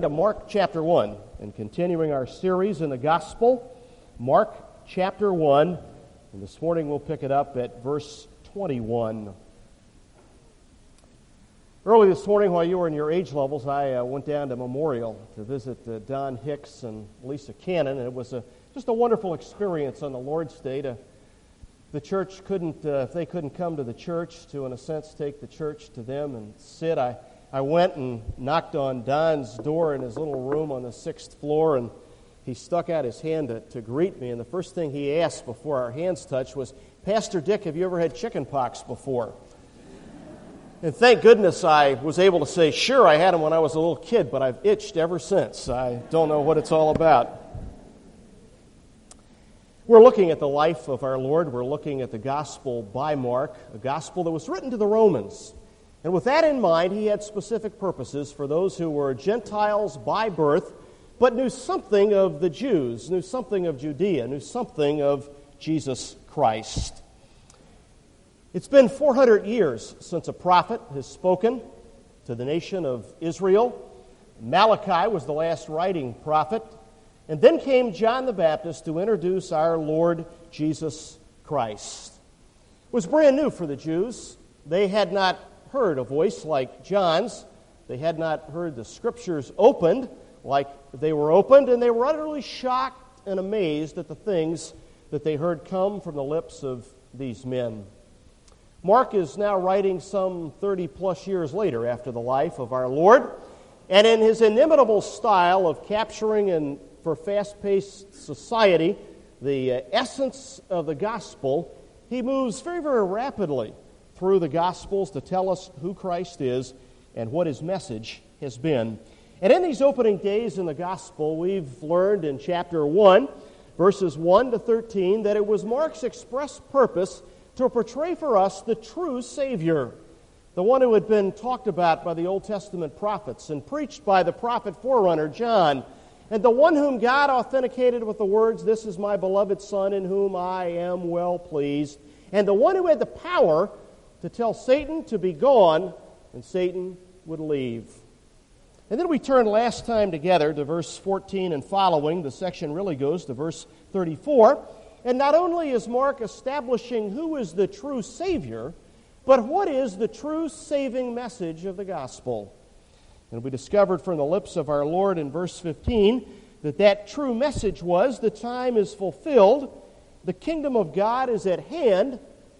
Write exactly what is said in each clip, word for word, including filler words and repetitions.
to Mark chapter one and continuing our series in the Gospel, Mark chapter one, and this morning we'll pick it up at verse twenty-one. Early this morning, while you were in your age levels, I uh, went down to Memorial to visit uh, Don Hicks and Lisa Cannon, and it was a, just a wonderful experience on the Lord's Day. To, the church couldn't, uh, if they couldn't come to the church, to, in a sense, take the church to them and sit. I I went and knocked on Don's door in his little room on the sixth floor, and he stuck out his hand to, to greet me. And the first thing he asked before our hands touched was, "Pastor Dick, have you ever had chicken pox before?" And thank goodness I was able to say, "Sure, I had them when I was a little kid, but I've itched ever since. I don't know what it's all about." We're looking at the life of our Lord. We're looking at the Gospel by Mark, a Gospel that was written to the Romans. And with that in mind, he had specific purposes for those who were Gentiles by birth, but knew something of the Jews, knew something of Judea, knew something of Jesus Christ. It's been four hundred years since a prophet has spoken to the nation of Israel. Malachi was the last writing prophet. And then came John the Baptist to introduce our Lord Jesus Christ. It was brand new for the Jews. They had not heard a voice like John's. They had not heard the Scriptures opened like they were opened, and they were utterly shocked and amazed at the things that they heard come from the lips of these men. Mark is now writing some thirty-plus years later after the life of our Lord, and in his inimitable style of capturing, and for fast-paced society, the uh, essence of the gospel, he moves very, very rapidly through the Gospels to tell us who Christ is and what his message has been. And in these opening days in the Gospel, we've learned in chapter one, verses one to thirteen, that it was Mark's express purpose to portray for us the true Savior, the one who had been talked about by the Old Testament prophets and preached by the prophet forerunner John, and the one whom God authenticated with the words, "This is my beloved Son in whom I am well pleased," and the one who had the power to tell Satan to be gone, and Satan would leave. And then we turned last time together to verse fourteen and following. The section really goes to verse thirty-four. And not only is Mark establishing who is the true Savior, but what is the true saving message of the gospel. And we discovered from the lips of our Lord in verse fifteen that that true message was, the time is fulfilled, the kingdom of God is at hand,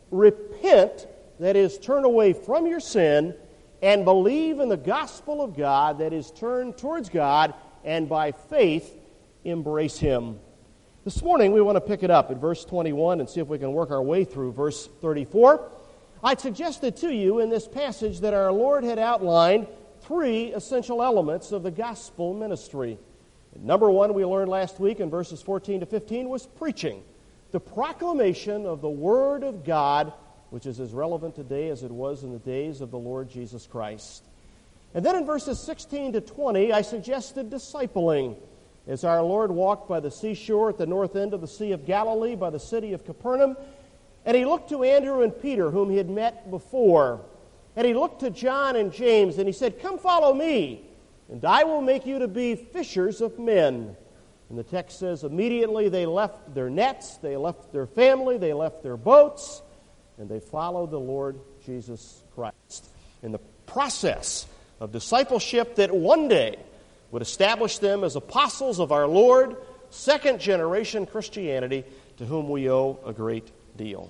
repent, that is, turn away from your sin, and believe in the gospel of God, that is, turn towards God, and by faith embrace Him. This morning we want to pick it up at verse twenty-one and see if we can work our way through verse thirty-four. I'd suggested to you in this passage that our Lord had outlined three essential elements of the gospel ministry. Number one, we learned last week in verses fourteen to fifteen, was preaching, the proclamation of the Word of God, which is as relevant today as it was in the days of the Lord Jesus Christ. And then in verses sixteen to twenty, I suggested discipling, as our Lord walked by the seashore at the north end of the Sea of Galilee, by the city of Capernaum, and he looked to Andrew and Peter, whom he had met before, and he looked to John and James, and he said, "Come follow me, and I will make you to be fishers of men." And the text says, immediately they left their nets, they left their family, they left their boats, and they followed the Lord Jesus Christ in the process of discipleship that one day would establish them as apostles of our Lord, second-generation Christianity, to whom we owe a great deal.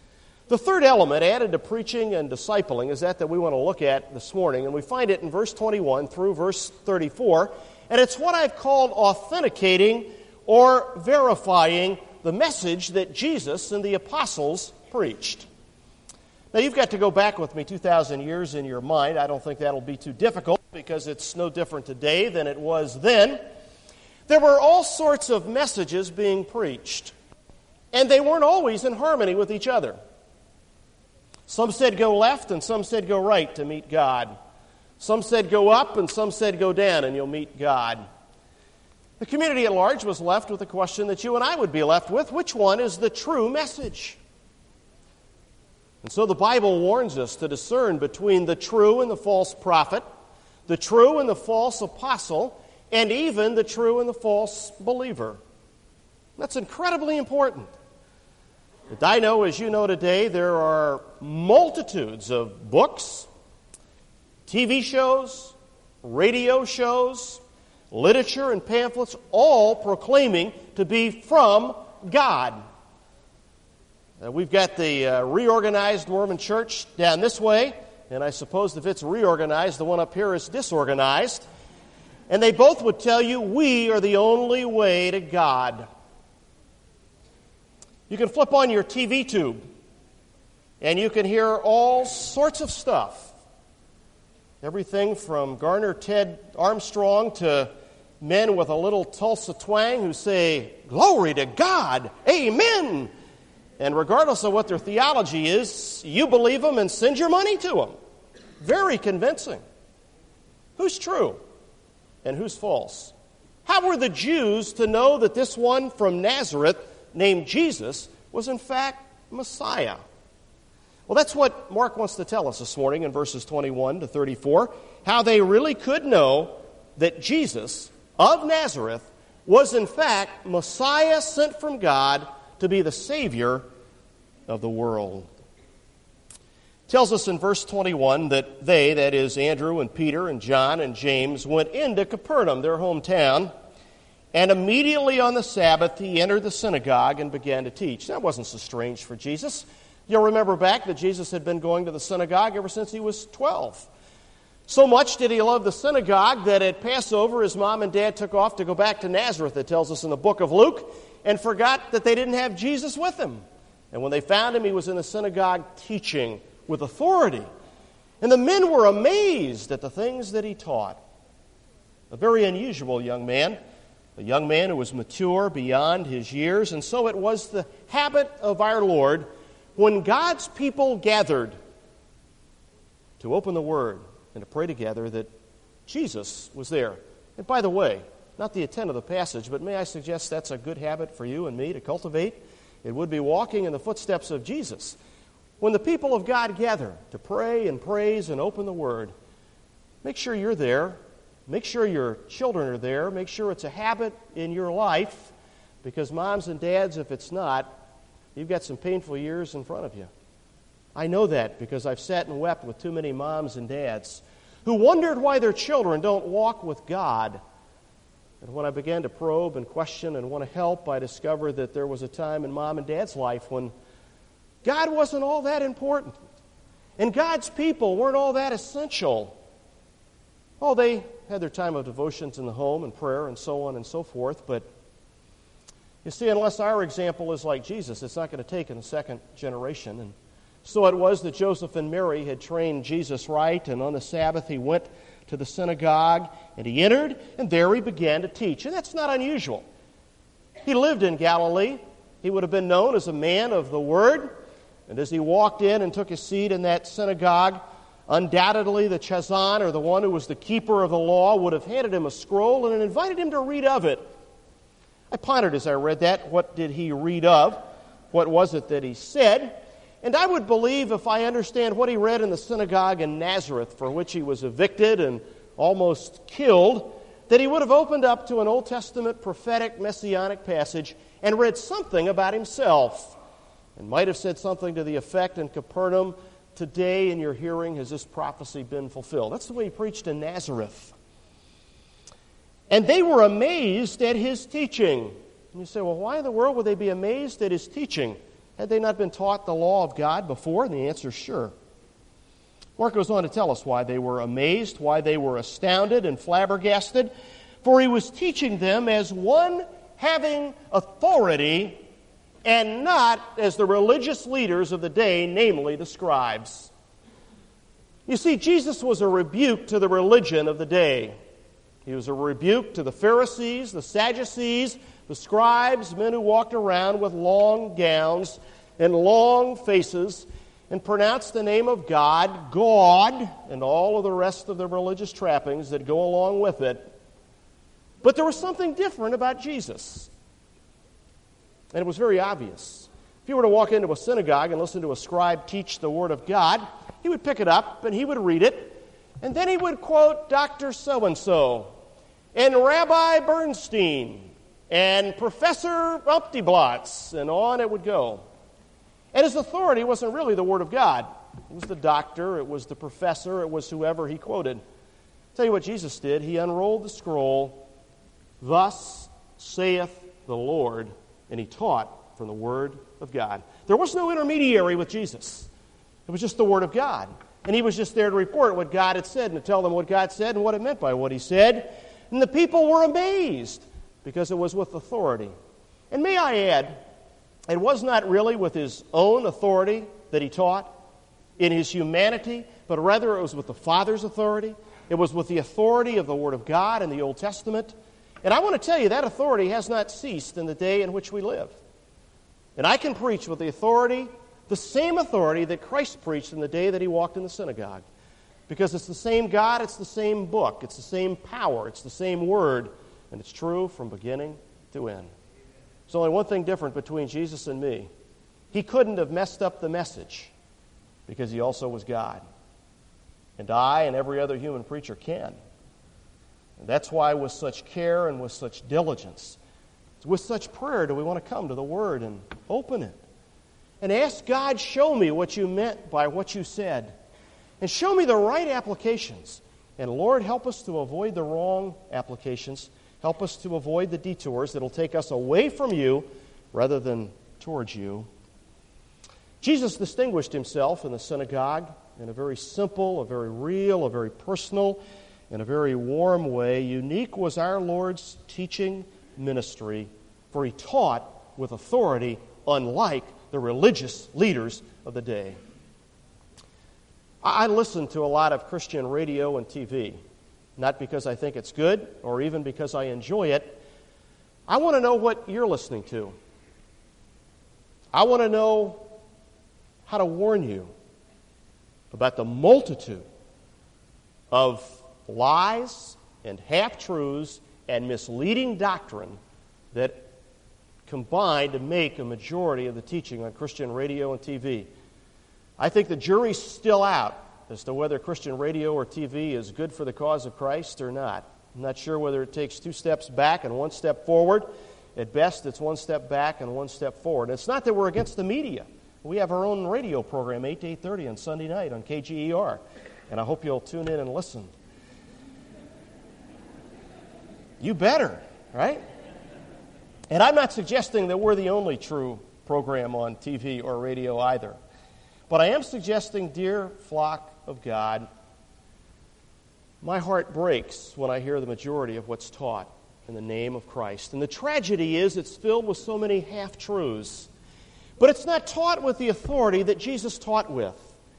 The third element added to preaching and discipling is that that we want to look at this morning, and we find it in verse twenty-one through verse thirty-four, and it's what I've called authenticating or verifying the message that Jesus and the apostles preached. Now, you've got to go back with me two thousand years in your mind. I don't think that'll be too difficult because it's no different today than it was then. There were all sorts of messages being preached, and they weren't always in harmony with each other. Some said go left and some said go right to meet God. Some said go up and some said go down and you'll meet God. The community at large was left with a question that you and I would be left with. Which one is the true message? And so the Bible warns us to discern between the true and the false prophet, the true and the false apostle, and even the true and the false believer. That's incredibly important. But I know, as you know today, there are multitudes of books, T V shows, radio shows, literature, and pamphlets, all proclaiming to be from God. Uh, we've got the uh, reorganized Mormon church down this way, and I suppose if it's reorganized, the one up here is disorganized. And they both would tell you, we are the only way to God. You can flip on your T V tube, and you can hear all sorts of stuff. Everything from Garner Ted Armstrong to men with a little Tulsa twang who say, "Glory to God, amen." And regardless of what their theology is, you believe them and send your money to them. Very convincing. Who's true and who's false? How were the Jews to know that this one from Nazareth named Jesus was in fact Messiah? Well, that's what Mark wants to tell us this morning in verses twenty-one to thirty-four, how they really could know that Jesus of Nazareth was in fact Messiah sent from God to be the Savior of the world. It tells us in verse twenty-one that they, that is Andrew and Peter and John and James, went into Capernaum, their hometown, and immediately on the Sabbath he entered the synagogue and began to teach. That wasn't so strange for Jesus. You'll remember back that Jesus had been going to the synagogue ever since he was twelve. So much did he love the synagogue that at Passover his mom and dad took off to go back to Nazareth, it tells us in the book of Luke, and forgot that they didn't have Jesus with them. And when they found him, he was in the synagogue teaching with authority. And the men were amazed at the things that he taught. A very unusual young man, a young man who was mature beyond his years, and so it was the habit of our Lord when God's people gathered to open the Word and to pray together that Jesus was there. And by the way, not the intent of the passage, but may I suggest that's a good habit for you and me to cultivate? It would be walking in the footsteps of Jesus. When the people of God gather to pray and praise and open the Word, make sure you're there. Make sure your children are there. Make sure it's a habit in your life, because moms and dads, if it's not, you've got some painful years in front of you. I know that because I've sat and wept with too many moms and dads who wondered why their children don't walk with God. And when I began to probe and question and want to help, I discovered that there was a time in mom and dad's life when God wasn't all that important. And God's people weren't all that essential. Oh, they had their time of devotions in the home and prayer and so on and so forth, but you see, unless our example is like Jesus, it's not going to take in the second generation. And so it was that Joseph and Mary had trained Jesus right, and on the Sabbath he went to the synagogue, and he entered, and there he began to teach. And that's not unusual. He lived in Galilee. He would have been known as a man of the Word. And as he walked in and took his seat in that synagogue, undoubtedly the Chazan, or the one who was the keeper of the law, would have handed him a scroll and invited him to read of it. I pondered as I read that, what did he read of? What was it that he said? And I would believe, if I understand what he read in the synagogue in Nazareth, for which he was evicted and almost killed, that he would have opened up to an Old Testament prophetic messianic passage and read something about himself, and might have said something to the effect, in Capernaum, today in your hearing has this prophecy been fulfilled. That's the way he preached in Nazareth. And they were amazed at his teaching. And you say, well, why in the world would they be amazed at his teaching? Had they not been taught the law of God before? And the answer is sure. Mark goes on to tell us why they were amazed, why they were astounded and flabbergasted. For he was teaching them as one having authority, and not as the religious leaders of the day, namely the scribes. You see, Jesus was a rebuke to the religion of the day. He was a rebuke to the Pharisees, the Sadducees, the scribes, men who walked around with long gowns and long faces and pronounced the name of God, God, and all of the rest of the religious trappings that go along with it. But there was something different about Jesus. And it was very obvious. If you were to walk into a synagogue and listen to a scribe teach the Word of God, he would pick it up and he would read it, and then he would quote Doctor So-and-so. and Rabbi Bernstein and Professor Umptyblots, and on it would go. And his authority wasn't really the Word of God. It was the doctor, it was the professor, it was whoever he quoted. I'll tell you what Jesus did. He unrolled the scroll, "Thus saith the Lord," and he taught from the Word of God. There was no intermediary with Jesus. It was just the Word of God. And he was just there to report what God had said and to tell them what God said and what it meant by what he said. And the people were amazed because it was with authority. And may I add, it was not really with his own authority that he taught in his humanity, but rather it was with the Father's authority. It was with the authority of the Word of God in the Old Testament. And I want to tell you, that authority has not ceased in the day in which we live. And I can preach with the authority, the same authority that Christ preached in the day that he walked in the synagogue. Because it's the same God, it's the same book, it's the same power, it's the same Word, and it's true from beginning to end. There's only one thing different between Jesus and me. He couldn't have messed up the message because he also was God. And I and every other human preacher can. And that's why with such care and with such diligence, with such prayer do we want to come to the Word and open it. And ask God, show me what you meant by what you said. And show me the right applications. And Lord, help us to avoid the wrong applications. Help us to avoid the detours that will take us away from you rather than towards you. Jesus distinguished himself in the synagogue in a very simple, a very real, a very personal, in a very warm way. Unique was our Lord's teaching ministry, for he taught with authority unlike the religious leaders of the day. I listen to a lot of Christian radio and T V, not because I think it's good or even because I enjoy it. I want to know what you're listening to. I want to know how to warn you about the multitude of lies and half-truths and misleading doctrine that combine to make a majority of the teaching on Christian radio and T V. I think the jury's still out as to whether Christian radio or T V is good for the cause of Christ or not. I'm not sure whether it takes two steps back and one step forward. At best, it's one step back and one step forward. And it's not that we're against the media. We have our own radio program, eight to eight thirty on Sunday night on K G E R. And I hope you'll tune in and listen. You better, right? And I'm not suggesting that we're the only true program on T V or radio either. But I am suggesting, dear flock of God, my heart breaks when I hear the majority of what's taught in the name of Christ. And the tragedy is it's filled with so many half-truths. But it's not taught with the authority that Jesus taught with.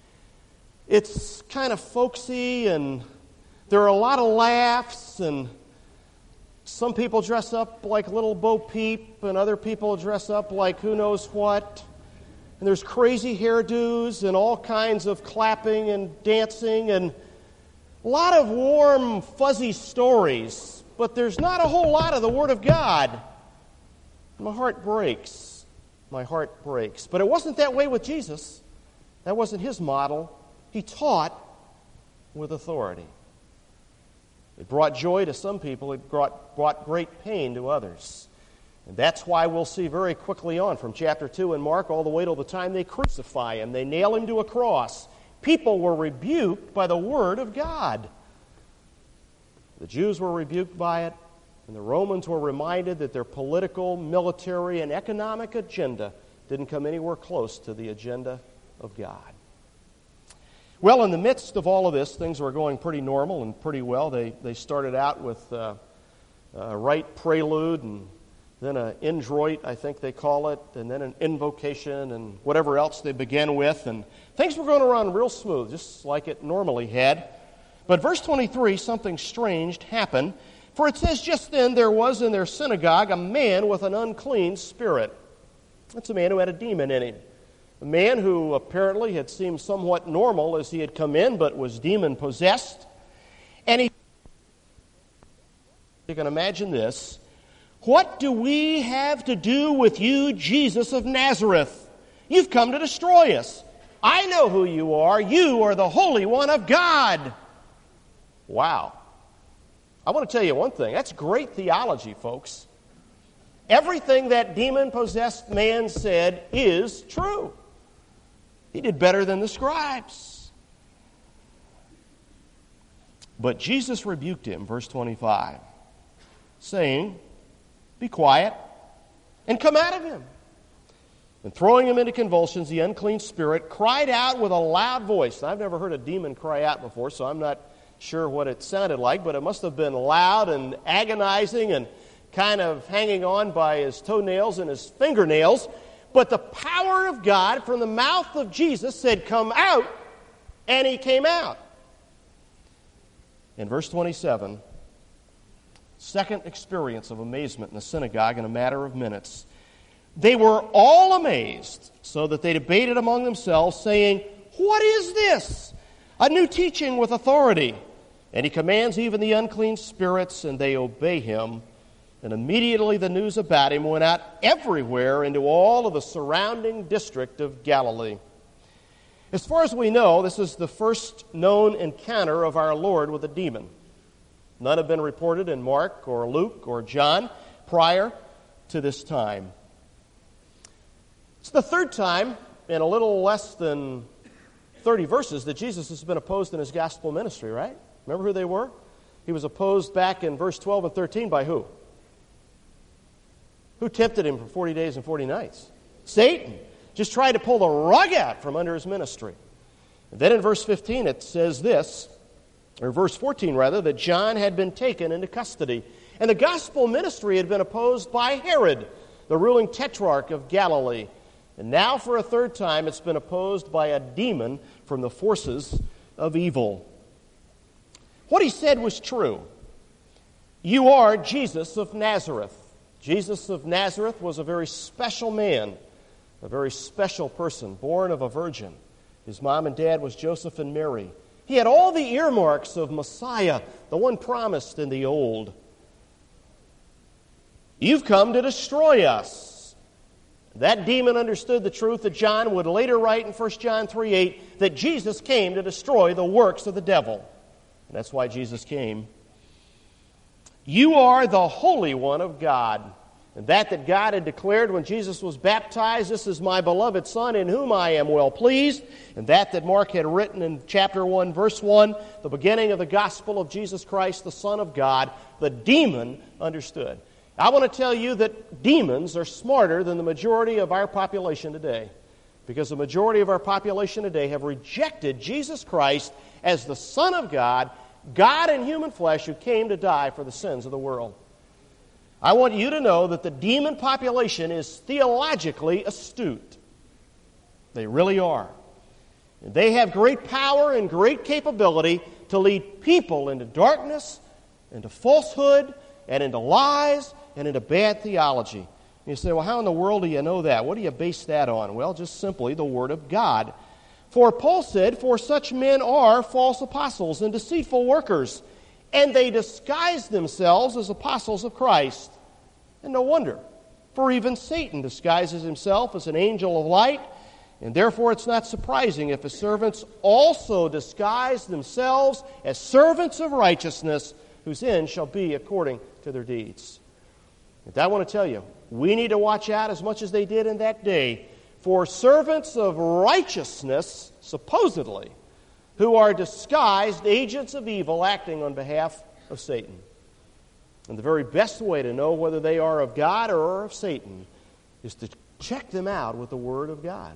It's kind of folksy, and there are a lot of laughs, and some people dress up like Little Bo Peep, and other people dress up like who knows what. And there's crazy hairdos and all kinds of clapping and dancing and a lot of warm, fuzzy stories. But there's not a whole lot of the Word of God. My heart breaks. My heart breaks. But it wasn't that way with Jesus. That wasn't his model. He taught with authority. It brought joy to some people. It brought, brought great pain to others. And that's why we'll see very quickly on from chapter two in Mark all the way till the time they crucify him. They nail him to a cross. People were rebuked by the Word of God. The Jews were rebuked by it, and the Romans were reminded that their political, military, and economic agenda didn't come anywhere close to the agenda of God. Well, in the midst of all of this, things were going pretty normal and pretty well. They, they started out with uh, a rite prelude and then an introit, I think they call it, and then an invocation and whatever else they began with. And things were going around real smooth, just like it normally had. But verse twenty-three, something strange happened. For it says, just then there was in their synagogue a man with an unclean spirit. That's a man who had a demon in him. A man who apparently had seemed somewhat normal as he had come in, but was demon-possessed. And he, you can imagine this, what do we have to do with you, Jesus of Nazareth? You've come to destroy us. I know who you are. You are the Holy One of God. Wow. I want to tell you one thing. That's great theology, folks. Everything that demon-possessed man said is true. He did better than the scribes. But Jesus rebuked him, verse twenty-five, saying, "Be quiet and come out of him." And throwing him into convulsions, the unclean spirit cried out with a loud voice. Now, I've never heard a demon cry out before, so I'm not sure what it sounded like, but it must have been loud and agonizing and kind of hanging on by his toenails and his fingernails. But the power of God from the mouth of Jesus said, "Come out," and he came out. In verse twenty-seven, second experience of amazement in the synagogue in a matter of minutes. They were all amazed, so that they debated among themselves, saying, "What is this? A new teaching with authority." And he commands even the unclean spirits, and they obey him. And immediately the news about him went out everywhere into all of the surrounding district of Galilee. As far as we know, this is the first known encounter of our Lord with a demon. None have been reported in Mark or Luke or John prior to this time. It's the third time in a little less than thirty verses that Jesus has been opposed in his gospel ministry, right? Remember who they were? He was opposed back in verse twelve and thirteen by who? Who tempted him for forty days and forty nights? Satan. Just tried to pull the rug out from under his ministry. And then in verse fifteen it says this, or verse fourteen rather, that John had been taken into custody. And the gospel ministry had been opposed by Herod, the ruling tetrarch of Galilee. And now for a third time it's been opposed by a demon from the forces of evil. What he said was true. You are Jesus of Nazareth. Jesus of Nazareth was a very special man, a very special person, born of a virgin. His mom and dad was Joseph and Mary. He had all the earmarks of Messiah, the one promised in the Old. You've come to destroy us. That demon understood the truth that John would later write in First John three eight, that Jesus came to destroy the works of the devil. And that's why Jesus came. You are the Holy One of God. And that that God had declared when Jesus was baptized, "This is my beloved Son in whom I am well pleased." And that that Mark had written in chapter one, verse one, the beginning of the gospel of Jesus Christ, the Son of God, the demon understood. I want to tell you that demons are smarter than the majority of our population today, because the majority of our population today have rejected Jesus Christ as the Son of God, God in human flesh, who came to die for the sins of the world. I want you to know that the demon population is theologically astute. They really are. And they have great power and great capability to lead people into darkness, into falsehood, and into lies, and into bad theology. And you say, well, how in the world do you know that? What do you base that on? Well, just simply the Word of God. For Paul said, "For such men are false apostles and deceitful workers, and they disguise themselves as apostles of Christ." And no wonder, for even Satan disguises himself as an angel of light, and therefore it's not surprising if his servants also disguise themselves as servants of righteousness, whose end shall be according to their deeds. And I want to tell you, we need to watch out as much as they did in that day for servants of righteousness, supposedly, who are disguised agents of evil acting on behalf of Satan. And the very best way to know whether they are of God or of Satan is to check them out with the Word of God.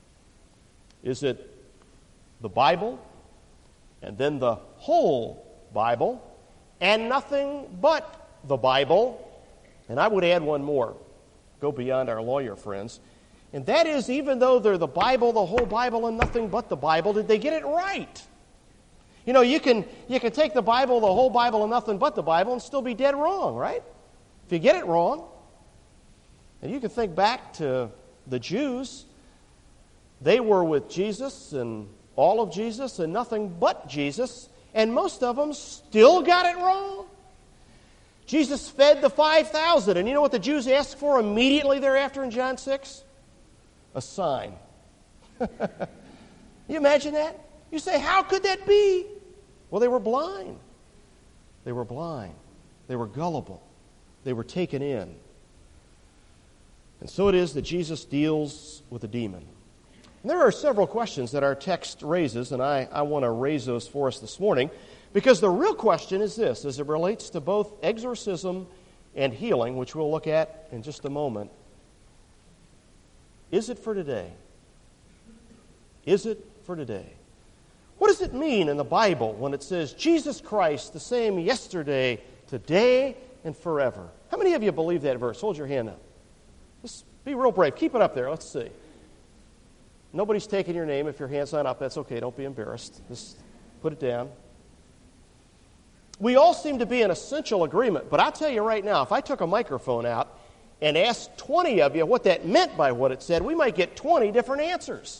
Is it the Bible, and then the whole Bible, and nothing but the Bible? And I would add one more. Go beyond our lawyer friends. And that is, even though they're the Bible, the whole Bible, and nothing but the Bible, did they get it right? You know, you can you can take the Bible, the whole Bible, and nothing but the Bible, and still be dead wrong, right? If you get it wrong. And you can think back to the Jews. They were with Jesus and all of Jesus and nothing but Jesus, and most of them still got it wrong. Jesus fed the five thousand, and you know what the Jews asked for immediately thereafter in John six? A sign. You imagine that? You say, how could that be? Well, they were blind. They were blind. They were gullible. They were taken in. And so it is that Jesus deals with a demon. And there are several questions that our text raises, and I, I want to raise those for us this morning, because the real question is this, as it relates to both exorcism and healing, which we'll look at in just a moment. Is it for today? Is it for today? What does it mean in the Bible when it says, Jesus Christ, the same yesterday, today, and forever? How many of you believe that verse? Hold your hand up. Just be real brave. Keep it up there. Let's see. Nobody's taking your name. If your hand's not up, that's okay. Don't be embarrassed. Just put it down. We all seem to be in essential agreement, but I'll tell you right now, if I took a microphone out and asked twenty of you what that meant by what it said, we might get twenty different answers.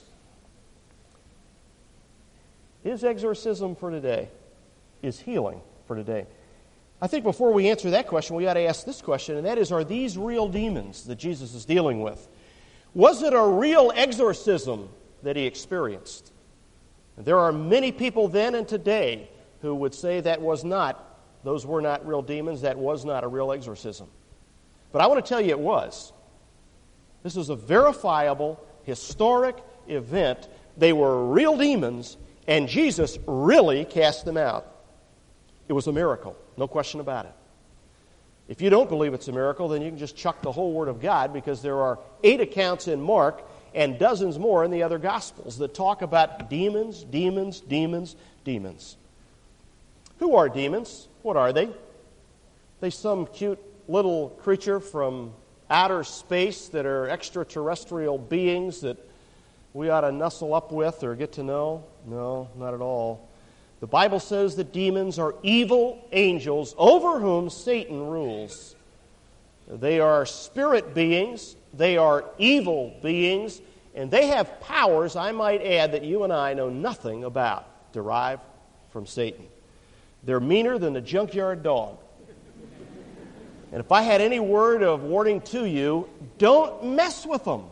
Is exorcism for today? Is healing for today? I think before we answer that question, we ought to ask this question, and that is, are these real demons that Jesus is dealing with? Was it a real exorcism that he experienced? There are many people then and today who would say that was not, those were not real demons, that was not a real exorcism. But I want to tell you it was. This is a verifiable, historic event. They were real demons, and Jesus really cast them out. It was a miracle, no question about it. If you don't believe it's a miracle, then you can just chuck the whole Word of God, because there are eight accounts in Mark and dozens more in the other Gospels that talk about demons, demons, demons, demons. Who are demons? What are they? They some cute little creature from outer space that are extraterrestrial beings that we ought to nuzzle up with or get to know? No, not at all. The Bible says that demons are evil angels over whom Satan rules. They are spirit beings, they are evil beings, and they have powers, I might add, that you and I know nothing about, derived from Satan. They're meaner than the junkyard dog. And if I had any word of warning to you, don't mess with them.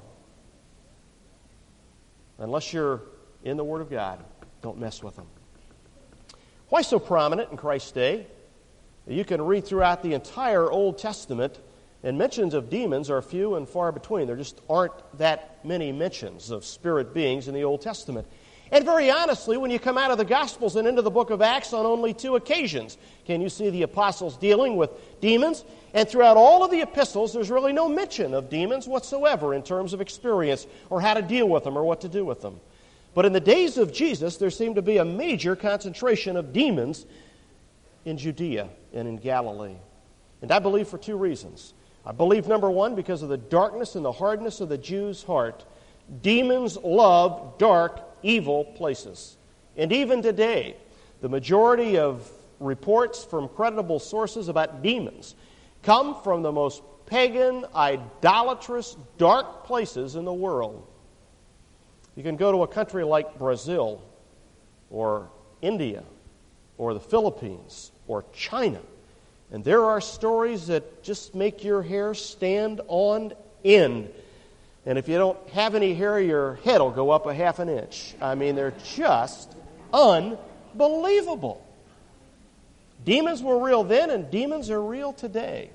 Unless you're in the Word of God, don't mess with them. Why so prominent in Christ's day? You can read throughout the entire Old Testament, and mentions of demons are few and far between. There just aren't that many mentions of spirit beings in the Old Testament. And very honestly, when you come out of the Gospels and into the book of Acts, on only two occasions can you see the apostles dealing with demons. And throughout all of the epistles, there's really no mention of demons whatsoever in terms of experience or how to deal with them or what to do with them. But in the days of Jesus, there seemed to be a major concentration of demons in Judea and in Galilee. And I believe for two reasons. I believe, number one, because of the darkness and the hardness of the Jews' heart. Demons love dark, evil places. And even today, the majority of reports from credible sources about demons come from the most pagan, idolatrous, dark places in the world. You can go to a country like Brazil or India or the Philippines or China, and there are stories that just make your hair stand on end. And if you don't have any hair, your head will go up a half an inch. I mean, they're just unbelievable. Demons were real then, and demons are real today.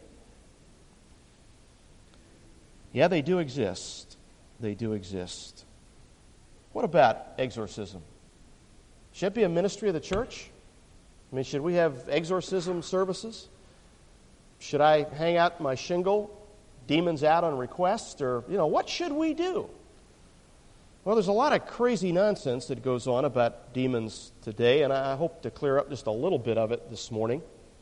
Yeah, they do exist. They do exist. What about exorcism? Should it be a ministry of the church? I mean, should we have exorcism services? Should I hang out my shingle, demons out on request? Or, you know, what should we do? Well, there's a lot of crazy nonsense that goes on about demons today, and I hope to clear up just a little bit of it this morning.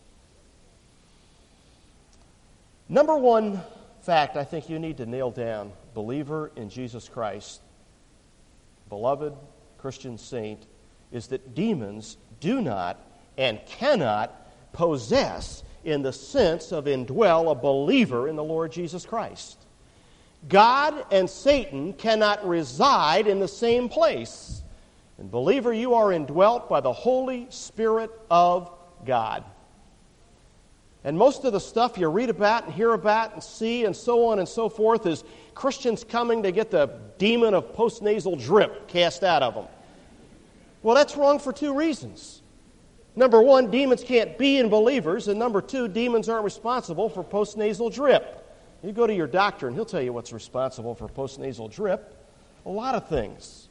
Number one fact I think you need to nail down, believer in Jesus Christ, beloved Christian saint, is that demons do not and cannot possess in the sense of indwell a believer in the Lord Jesus Christ. God and Satan cannot reside in the same place. And believer, you are indwelt by the Holy Spirit of God. And most of the stuff you read about and hear about and see and so on and so forth is Christians coming to get the demon of postnasal drip cast out of them. Well, that's wrong for two reasons. Number one, demons can't be in believers, and number two, demons aren't responsible for postnasal drip. You go to your doctor and he'll tell you what's responsible for postnasal drip. A lot of things.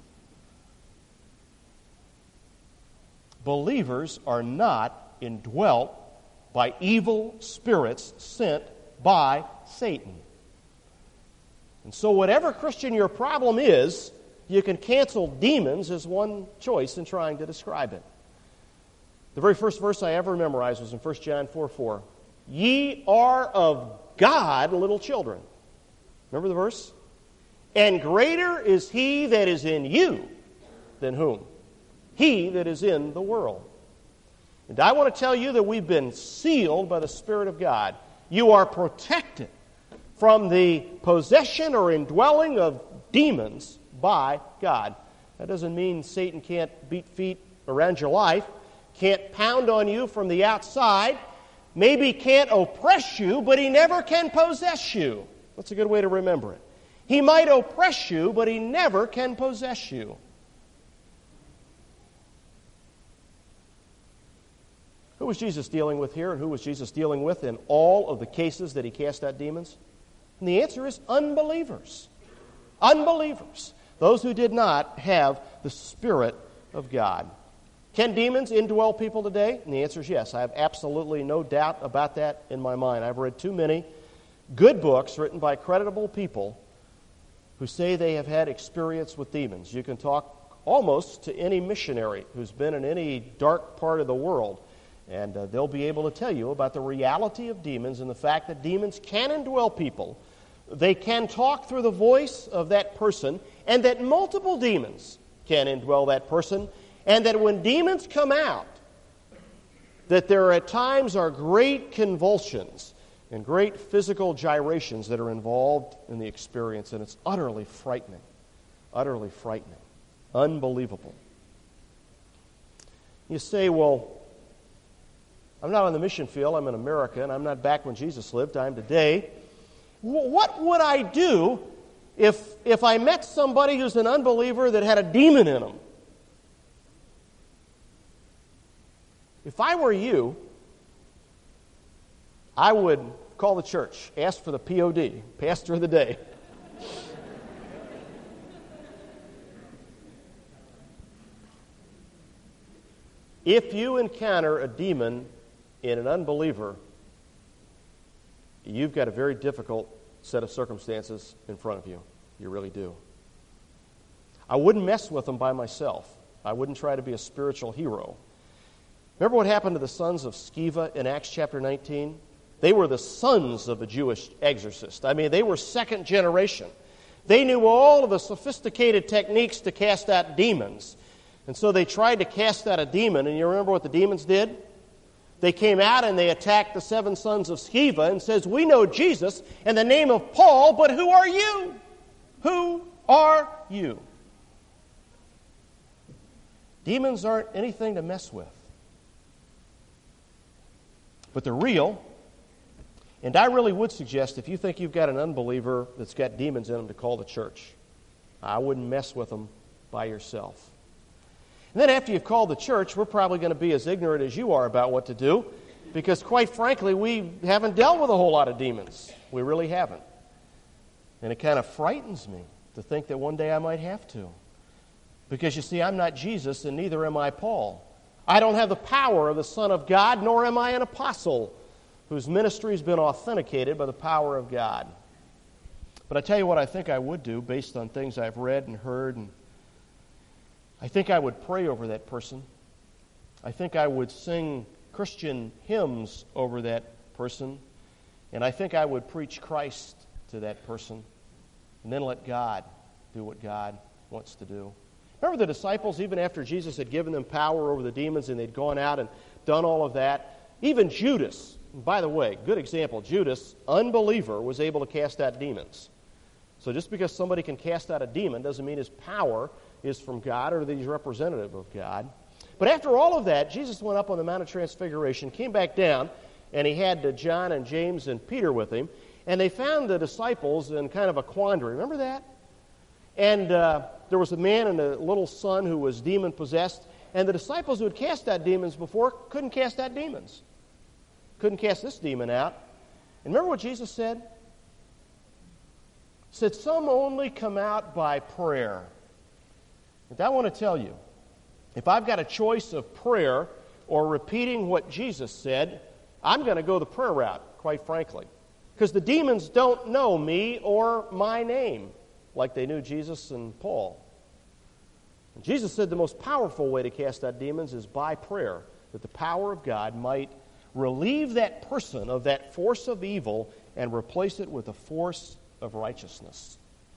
Believers are not indwelt by evil spirits sent by Satan. And so whatever Christian your problem is, you can cancel demons as one choice in trying to describe it. The very first verse I ever memorized was in First John four four. Ye are of God, little children. Remember the verse? And greater is he that is in you than whom? He that is in the world. And I want to tell you that we've been sealed by the Spirit of God. You are protected from the possession or indwelling of demons by God. That doesn't mean Satan can't beat feet around your life, can't pound on you from the outside, maybe can't oppress you, but he never can possess you. That's a good way to remember it. He might oppress you, but he never can possess you. Who was Jesus dealing with here, and who was Jesus dealing with in all of the cases that he cast out demons? And the answer is unbelievers. Unbelievers. Those who did not have the Spirit of God. Can demons indwell people today? And the answer is yes. I have absolutely no doubt about that in my mind. I've read too many good books written by credible people who say they have had experience with demons. You can talk almost to any missionary who's been in any dark part of the world, and uh, they'll be able to tell you about the reality of demons and the fact that demons can indwell people. They can talk through the voice of that person, and that multiple demons can indwell that person, and that when demons come out, that there at times are great convulsions and great physical gyrations that are involved in the experience, and it's utterly frightening. Utterly frightening. Unbelievable. You say, well, I'm not on the mission field, I'm in America, and I'm not back when Jesus lived, I'm today. What would I do if, if I met somebody who's an unbeliever that had a demon in him? If I were you, I would call the church, ask for the P O D, Pastor of the Day. If you encounter a demon in an unbeliever, you've got a very difficult set of circumstances in front of you. You really do. I wouldn't mess with them by myself. I wouldn't try to be a spiritual hero. Remember what happened to the sons of Sceva in Acts chapter nineteen? They were the sons of a Jewish exorcist. I mean, they were second generation. They knew all of the sophisticated techniques to cast out demons. And so they tried to cast out a demon, and you remember what the demons did? They came out and they attacked the seven sons of Sceva and says, we know Jesus in the name of Paul, but who are you? Who are you? Demons aren't anything to mess with. But they're real. And I really would suggest if you think you've got an unbeliever that's got demons in them to call the church. I wouldn't mess with them by yourself. And then after you've called the church, we're probably going to be as ignorant as you are about what to do, because quite frankly, we haven't dealt with a whole lot of demons. We really haven't. And it kind of frightens me to think that one day I might have to. Because you see, I'm not Jesus, and neither am I Paul. I don't have the power of the Son of God, nor am I an apostle whose ministry has been authenticated by the power of God. But I tell you what I think I would do based on things I've read and heard, and I think I would pray over that person. I think I would sing Christian hymns over that person, and I think I would preach Christ to that person, and then let God do what God wants to do. Remember the disciples, even after Jesus had given them power over the demons and they'd gone out and done all of that, even Judas, by the way, good example, Judas, unbeliever, was able to cast out demons. So just because somebody can cast out a demon doesn't mean his power is from God or that he's representative of God. But after all of that, Jesus went up on the Mount of Transfiguration, came back down, and he had uh, John and James and Peter with him, and they found the disciples in kind of a quandary. Remember that? And uh, there was a man and a little son who was demon-possessed, And the disciples who had cast out demons before couldn't cast out demons. Couldn't cast this demon out. And remember what Jesus said? He said, some only come out by prayer. And I want to tell you, if I've got a choice of prayer or repeating what Jesus said, I'm going to go the prayer route, quite frankly. Because the demons don't know me or my name like they knew Jesus and Paul. And Jesus said the most powerful way to cast out demons is by prayer, that the power of God might relieve that person of that force of evil and replace it with a force of righteousness.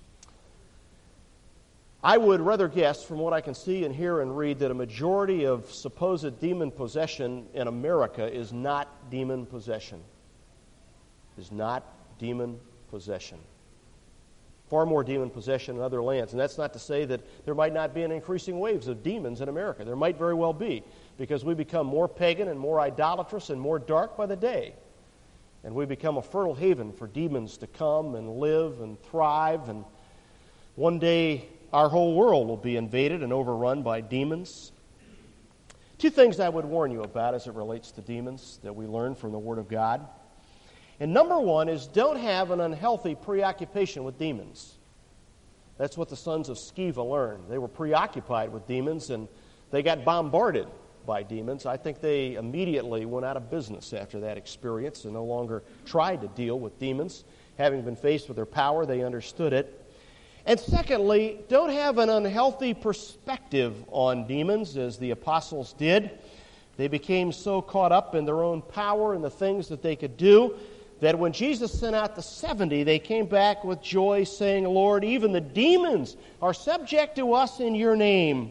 I would rather guess, from what I can see and hear and read, that a majority of supposed demon possession in America is not demon possession. Is not demon possession. Far more demon possession in other lands. And that's not to say that there might not be an increasing waves of demons in America. There might very well be, because we become more pagan and more idolatrous and more dark by the day. And we become a fertile haven for demons to come and live and thrive. And one day our whole world will be invaded and overrun by demons. Two things I would warn you about as it relates to demons that we learn from the Word of God. And number one is, don't have an unhealthy preoccupation with demons. That's what the sons of Sceva learned. They were preoccupied with demons, and they got bombarded by demons. I think they immediately went out of business after that experience and no longer tried to deal with demons. Having been faced with their power, they understood it. And secondly, don't have an unhealthy perspective on demons, as the apostles did. They became so caught up in their own power and the things that they could do that when Jesus sent out the seventy, they came back with joy, saying, Lord, even the demons are subject to us in your name.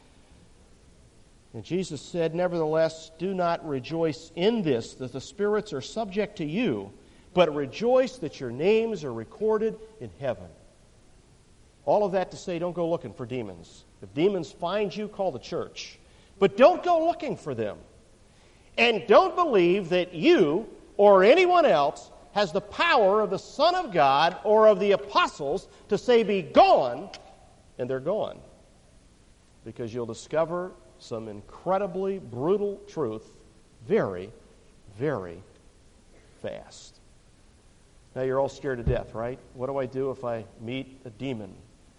And Jesus said, nevertheless, do not rejoice in this, that the spirits are subject to you, but rejoice that your names are recorded in heaven. All of that to say, don't go looking for demons. If demons find you, call the church. But don't go looking for them. And don't believe that you or anyone else has the power of the Son of God or of the apostles to say, be gone, and they're gone. Because you'll discover some incredibly brutal truth very, very fast. Now you're all scared to death, right? What do I do if I meet a demon?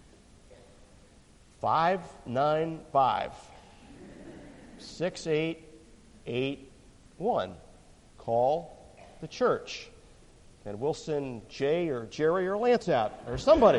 five nine five, six eight eight one. Call the church, and we'll send Jay or Jerry or Lance out, or somebody.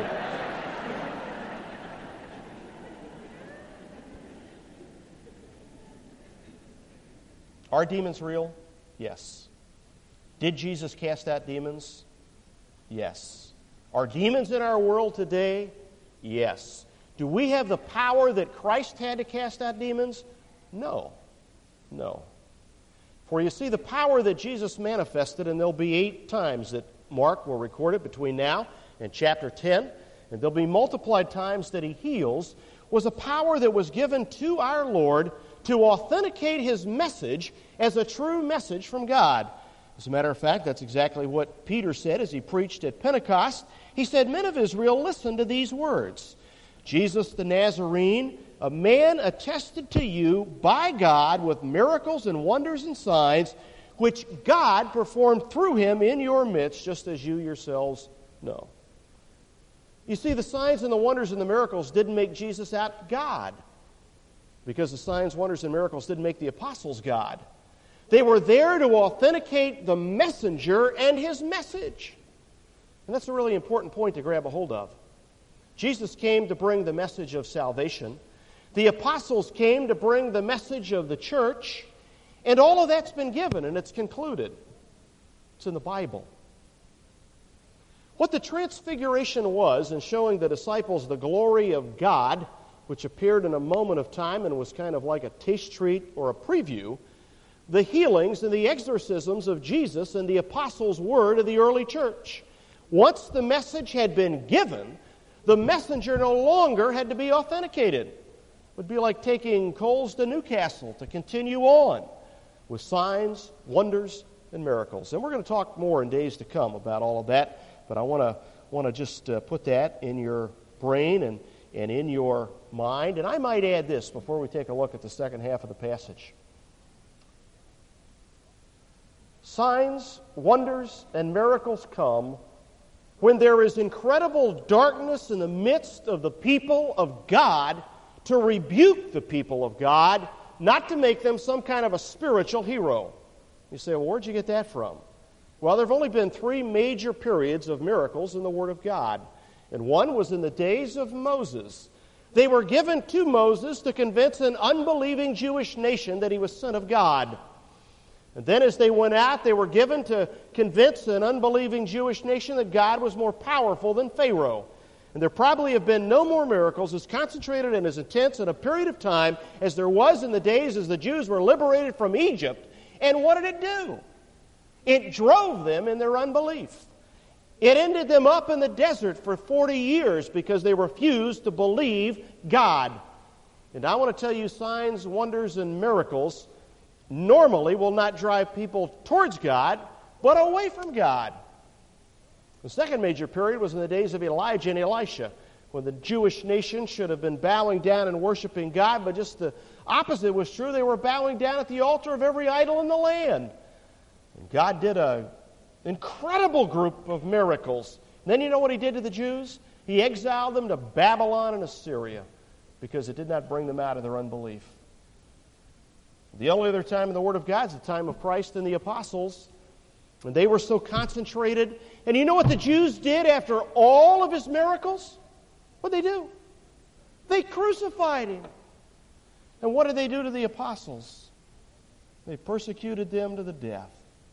Are demons real? Yes. Did Jesus cast out demons? Yes. Are demons in our world today? Yes. Do we have the power that Christ had to cast out demons? No. No. For you see, the power that Jesus manifested, and there'll be eight times that Mark will record it between now and chapter ten, and there'll be multiplied times that he heals, was a power that was given to our Lord to authenticate his message as a true message from God. As a matter of fact, that's exactly what Peter said as he preached at Pentecost. He said, men of Israel, listen to these words. Jesus the Nazarene, a man attested to you by God with miracles and wonders and signs, which God performed through him in your midst, just as you yourselves know. You see, the signs and the wonders and the miracles didn't make Jesus out God, because the signs, wonders, and miracles didn't make the apostles God. They were there to authenticate the messenger and his message. And that's a really important point to grab a hold of. Jesus came to bring the message of salvation. The apostles came to bring the message of the church. And all of that's been given, and it's concluded. It's in the Bible. What the transfiguration was in showing the disciples the glory of God, which appeared in a moment of time and was kind of like a taste treat or a preview, the healings and the exorcisms of Jesus and the apostles' word of the early church. Once the message had been given, the messenger no longer had to be authenticated. It would be like taking coals to Newcastle to continue on with signs, wonders, and miracles. And we're going to talk more in days to come about all of that, but I want to want to just uh, put that in your brain and and in your mind. And I might add this before we take a look at the second half of the passage. Signs, wonders, and miracles come when there is incredible darkness in the midst of the people of God to rebuke the people of God, not to make them some kind of a spiritual hero. You say, well, where'd you get that from? Well, there have only been three major periods of miracles in the Word of God. And one was in the days of Moses. They were given to Moses to convince an unbelieving Jewish nation that he was Son of God. And then as they went out, they were given to convince an unbelieving Jewish nation that God was more powerful than Pharaoh. And there probably have been no more miracles as concentrated and as intense in a period of time as there was in the days as the Jews were liberated from Egypt. And what did it do? It drove them in their unbelief. It ended them up in the desert for forty years because they refused to believe God. And I want to tell you, signs, wonders, and miracles normally will not drive people towards God, but away from God. The second major period was in the days of Elijah and Elisha, when the Jewish nation should have been bowing down and worshiping God, but just the opposite was true. They were bowing down at the altar of every idol in the land. And God did an incredible group of miracles. And then you know what he did to the Jews? He exiled them to Babylon and Assyria because it did not bring them out of their unbelief. The only other time in the Word of God is the time of Christ and the apostles. And they were so concentrated. And you know what the Jews did after all of his miracles? What did they do? They crucified him. And what did they do to the apostles? They persecuted them to the death.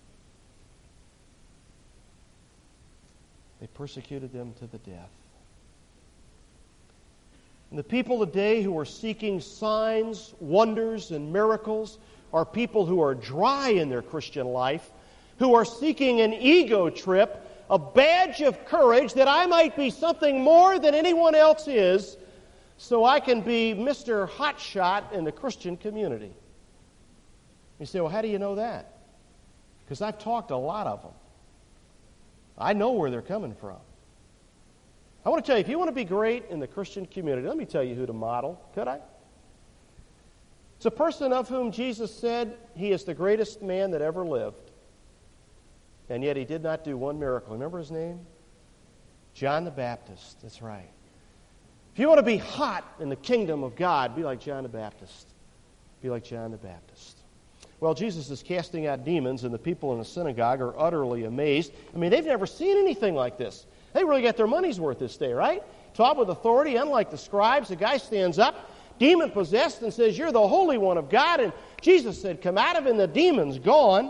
They persecuted them to the death. And the people today who are seeking signs, wonders, and miracles are people who are dry in their Christian life, who are seeking an ego trip, a badge of courage that I might be something more than anyone else is, so I can be Mister Hotshot in the Christian community. You say, well, how do you know that? Because I've talked to a lot of them. I know where they're coming from. I want to tell you, if you want to be great in the Christian community, let me tell you who to model. Could I? It's a person of whom Jesus said he is the greatest man that ever lived. And yet he did not do one miracle. Remember his name? John the Baptist. That's right. If you want to be hot in the kingdom of God, be like John the Baptist. Be like John the Baptist. Well, Jesus is casting out demons, and the people in the synagogue are utterly amazed. I mean, they've never seen anything like this. They really got their money's worth this day, right? Taught with authority, unlike the scribes. The guy stands up, demon-possessed, and says, you're the Holy One of God. And Jesus said, come out of him, the demon's gone.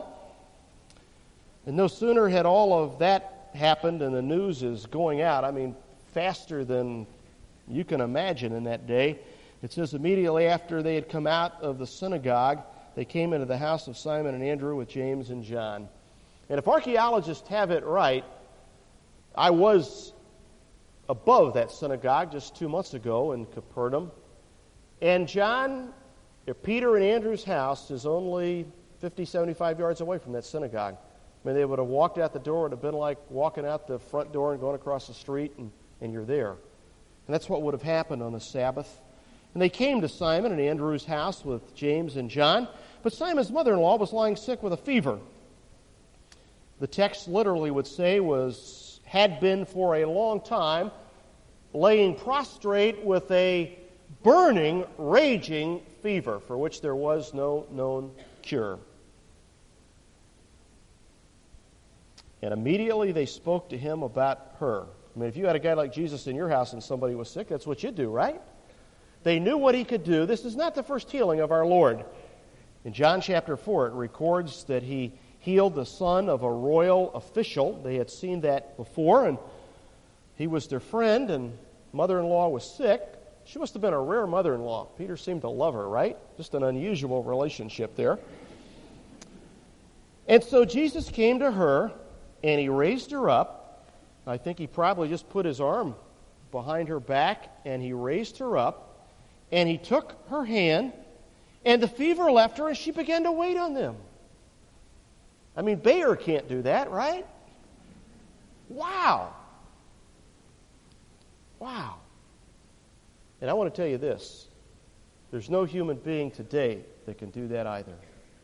And no sooner had all of that happened and the news is going out, I mean, faster than you can imagine in that day. It says immediately after they had come out of the synagogue, they came into the house of Simon and Andrew with James and John. And if archaeologists have it right, I was above that synagogue just two months ago in Capernaum. And John, or Peter and Andrew's house is only fifty, seventy-five yards away from that synagogue. I mean, they would have walked out the door. It would have been like walking out the front door and going across the street, and, and you're there. And that's what would have happened on the Sabbath. And they came to Simon and Andrew's house with James and John. But Simon's mother-in-law was lying sick with a fever. The text literally would say was, had been for a long time, laying prostrate with a burning, raging fever for which there was no known cure. And immediately they spoke to him about her. I mean, if you had a guy like Jesus in your house and somebody was sick, that's what you'd do, right? They knew what he could do. This is not the first healing of our Lord. In John chapter four, it records that he healed the son of a royal official. They had seen that before, and he was their friend, and mother-in-law was sick. She must have been a rare mother-in-law. Peter seemed to love her, right? Just an unusual relationship there. And so Jesus came to her, and he raised her up. I think he probably just put his arm behind her back, and he raised her up, and he took her hand, and the fever left her, and she began to wait on them. I mean, Bayer can't do that, right? Wow. Wow. And I want to tell you this. There's no human being today that can do that either.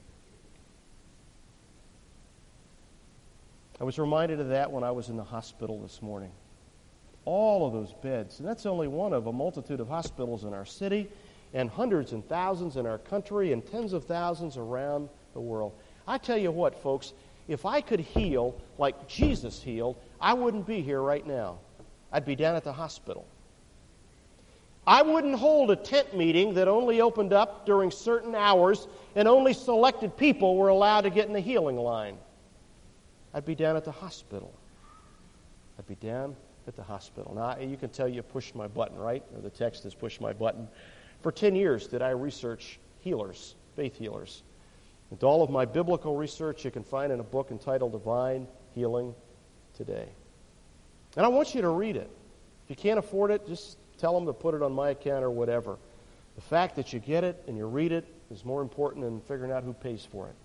I was reminded of that when I was in the hospital this morning. All of those beds, and that's only one of a multitude of hospitals in our city, and hundreds and thousands in our country, and tens of thousands around the world. I tell you what, folks, if I could heal like Jesus healed, I wouldn't be here right now. I'd be down at the hospital. I wouldn't hold a tent meeting that only opened up during certain hours and only selected people were allowed to get in the healing line. I'd be down at the hospital. I'd be down at the hospital. Now, you can tell you pushed my button, right? Or the text has pushed my button. For ten years did I research healers, faith healers. And all of my biblical research you can find in a book entitled Divine Healing Today. And I want you to read it. If you can't afford it, just tell them to put it on my account or whatever. The fact that you get it and you read it is more important than figuring out who pays for it.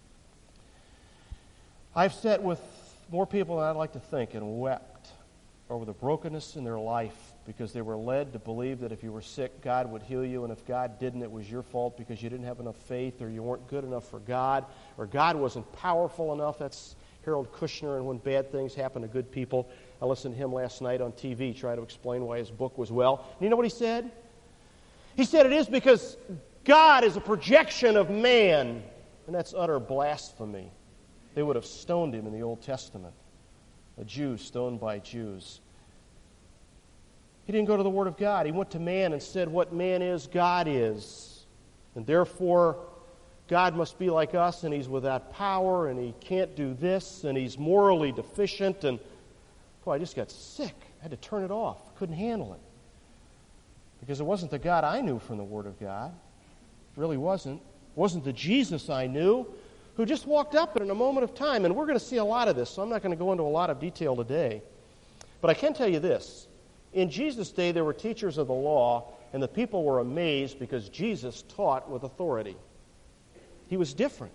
I've sat with more people than I'd like to think and wept over the brokenness in their life because they were led to believe that if you were sick, God would heal you, and if God didn't, it was your fault because you didn't have enough faith or you weren't good enough for God or God wasn't powerful enough. That's Harold Kushner, and when bad things happen to good people. I listened to him last night on T V try to explain why his book was well. And you know what he said? He said it is because God is a projection of man, and that's utter blasphemy. They would have stoned him in the Old Testament. A Jew stoned by Jews. He didn't go to the Word of God. He went to man and said, what man is, God is. And therefore, God must be like us, and he's without power, and he can't do this, and he's morally deficient. And, boy, I just got sick. I had to turn it off. Couldn't handle it. Because it wasn't the God I knew from the Word of God. It really wasn't. It wasn't the Jesus I knew, who just walked up in a moment of time. And we're going to see a lot of this, so I'm not going to go into a lot of detail today. But I can tell you this. In Jesus' day, there were teachers of the law, and the people were amazed because Jesus taught with authority. He was different.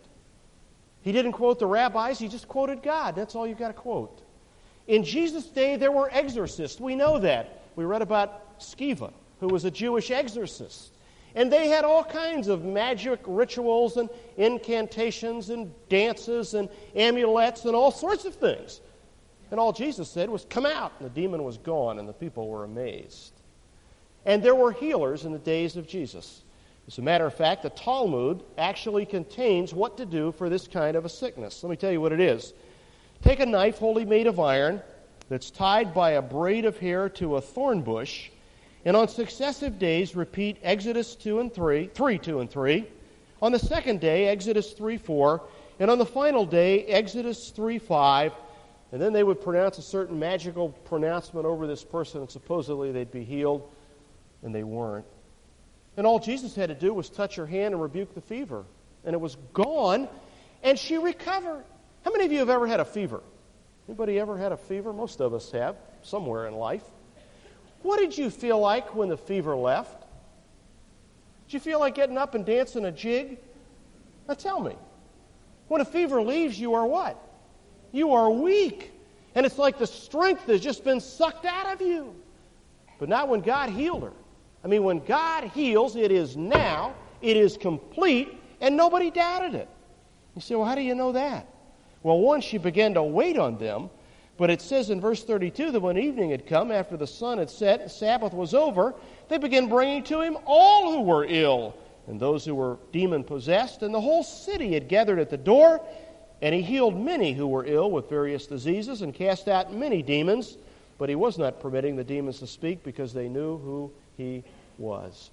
He didn't quote the rabbis, he just quoted God. That's all you've got to quote. In Jesus' day, there were exorcists. We know that. We read about Sceva, who was a Jewish exorcist. And they had all kinds of magic rituals and incantations and dances and amulets and all sorts of things. And all Jesus said was, come out. And the demon was gone, and the people were amazed. And there were healers in the days of Jesus. As a matter of fact, the Talmud actually contains what to do for this kind of a sickness. Let me tell you what it is. Take a knife wholly made of iron that's tied by a braid of hair to a thorn bush, and on successive days repeat Exodus two and three, three, two and three. On the second day, Exodus three, four, and on the final day, Exodus three, five. And then they would pronounce a certain magical pronouncement over this person, and supposedly they'd be healed, and they weren't. And all Jesus had to do was touch her hand and rebuke the fever. And it was gone, and she recovered. How many of you have ever had a fever? Anybody ever had a fever? Most of us have, somewhere in life. What did you feel like when the fever left? Did you feel like getting up and dancing a jig? Now tell me. When a fever leaves, you are what? You are weak. And it's like the strength has just been sucked out of you. But not when God healed her. I mean, when God heals, it is now, it is complete, and nobody doubted it. You say, well, how do you know that? Well, one, she began to wait on them, but it says in verse thirty-two that when evening had come, after the sun had set, and Sabbath was over, they began bringing to him all who were ill, and those who were demon-possessed, and the whole city had gathered at the door, and he healed many who were ill with various diseases, and cast out many demons, but he was not permitting the demons to speak, because they knew who he was.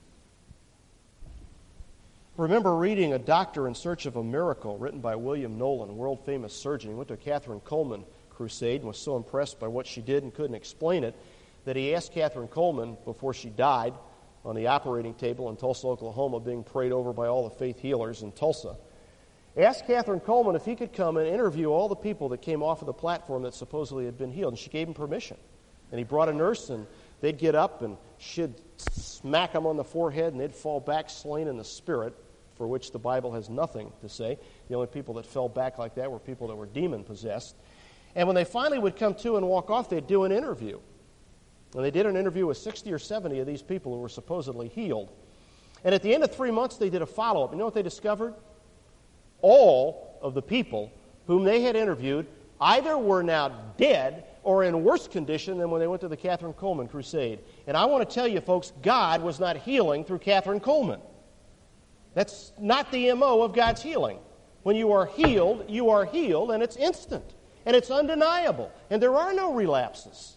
Remember reading A Doctor in Search of a Miracle, written by William Nolan, a world-famous surgeon. He went to a Catherine Coleman crusade and was so impressed by what she did and couldn't explain it that he asked Catherine Coleman, before she died, on the operating table in Tulsa, Oklahoma, being prayed over by all the faith healers in Tulsa, asked Catherine Coleman if he could come and interview all the people that came off of the platform that supposedly had been healed. And she gave him permission. And he brought a nurse, and they'd get up, and she'd smack them on the forehead, and they'd fall back slain in the spirit, for which the Bible has nothing to say. The only people that fell back like that were people that were demon-possessed. And when they finally would come to and walk off, they'd do an interview. And they did an interview with sixty or seventy of these people who were supposedly healed. And at the end of three months, they did a follow-up. You know what they discovered? All of the people whom they had interviewed either were now dead or in worse condition than when they went to the Catherine Coleman crusade. And I want to tell you, folks, God was not healing through Catherine Coleman. That's not the M O of God's healing. When you are healed, you are healed, and it's instant, and it's undeniable, and there are no relapses.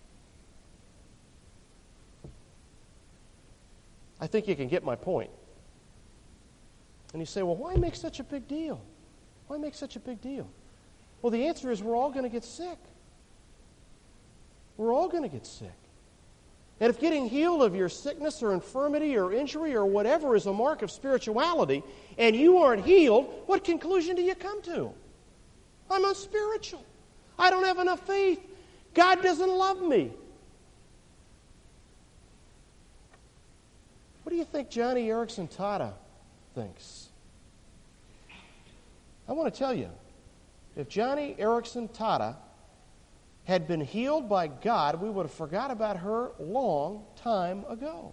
I think you can get my point. And you say, well, why make such a big deal? Why make such a big deal? Well, the answer is we're all going to get sick. We're all going to get sick. And if getting healed of your sickness or infirmity or injury or whatever is a mark of spirituality, and you aren't healed, what conclusion do you come to? I'm unspiritual. I don't have enough faith. God doesn't love me. What do you think Johnny Erickson Tada thinks? I want to tell you, if Johnny Erickson Tada had been healed by God, we would have forgot about her long time ago.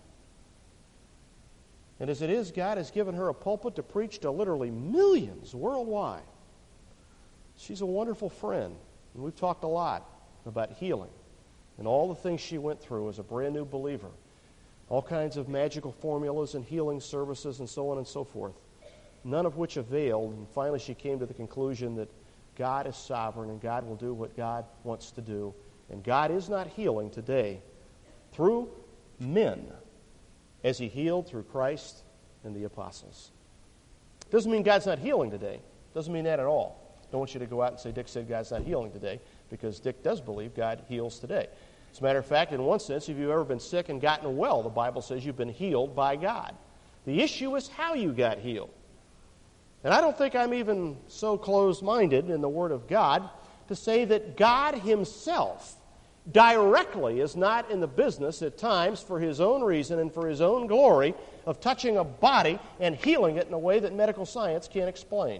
And as it is, God has given her a pulpit to preach to literally millions worldwide. She's a wonderful friend, and we've talked a lot about healing and all the things she went through as a brand new believer. All kinds of magical formulas and healing services and so on and so forth, none of which availed. And finally she came to the conclusion that God is sovereign and God will do what God wants to do. And God is not healing today through men as He healed through Christ and the apostles. Doesn't mean God's not healing today. Doesn't mean that at all. Don't want you to go out and say, Dick said God's not healing today, because Dick does believe God heals today. As a matter of fact, in one sense, if you've ever been sick and gotten well, the Bible says you've been healed by God. The issue is how you got healed. And I don't think I'm even so closed-minded in the Word of God to say that God Himself directly is not in the business at times for His own reason and for His own glory of touching a body and healing it in a way that medical science can't explain.